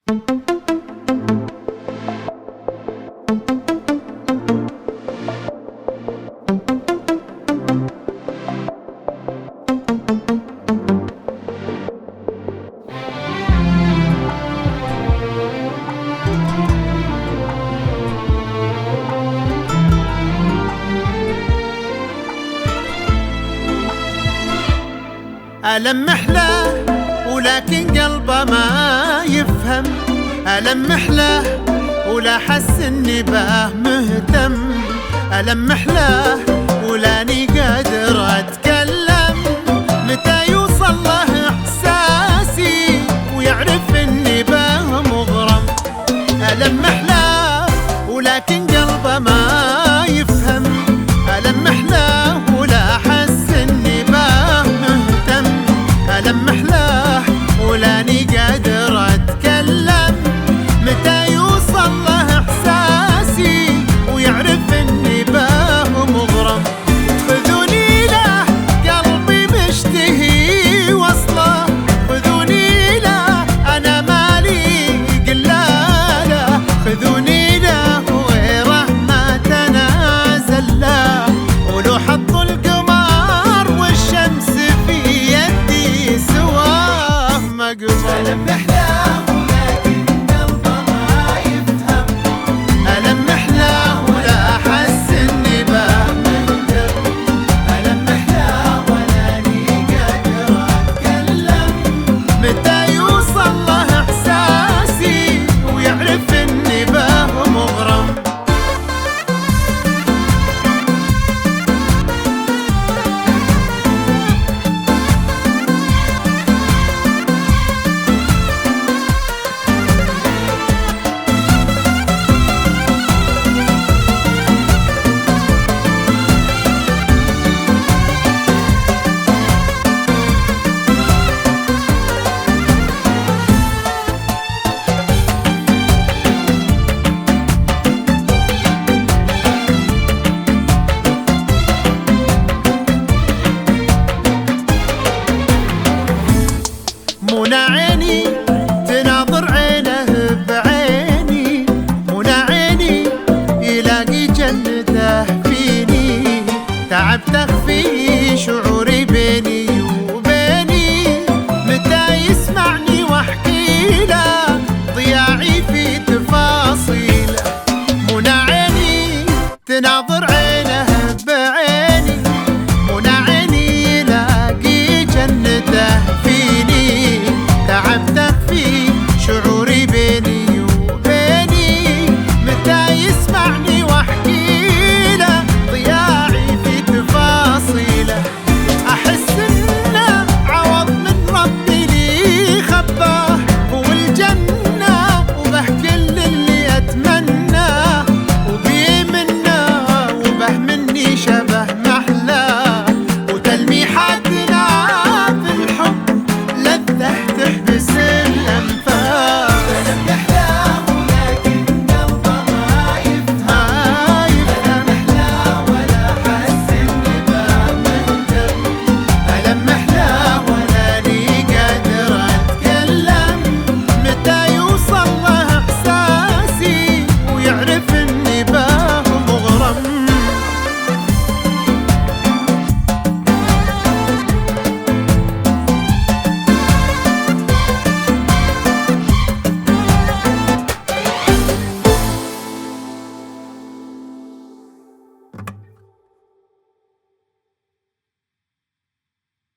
ألمح له ولكن قلبه ما يفهم، ألمح له ولا حس اني باه مهتم، ألمح له ولاني قادر اتكلم، متى يوصل له احساسي ويعرف اني باه مغرم. ألمح له ولكن قلبه ما يفهم، ألمح له ولا حس اني باه مهتم، ألمح له ولاني قادر اتكلم، متى يوصل له احساسي ويعرف اني باه مغرم. خذوني له قلبي مشتهي وصله، خذوني له انا مالي قلاله، خذوني له وغيره ما تنازل له، ولو حطوا القمر والشمس في يدي سواه مقبول.